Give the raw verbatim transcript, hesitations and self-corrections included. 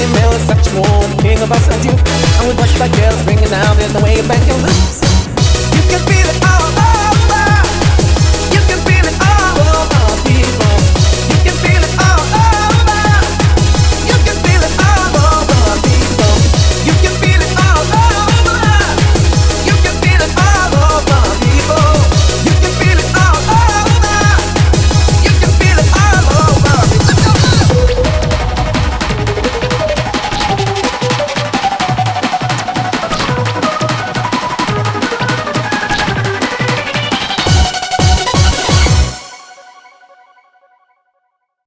female is such a warm king of us and you. And with bush like bells ringing out, there's no way back your lips. You can feel it all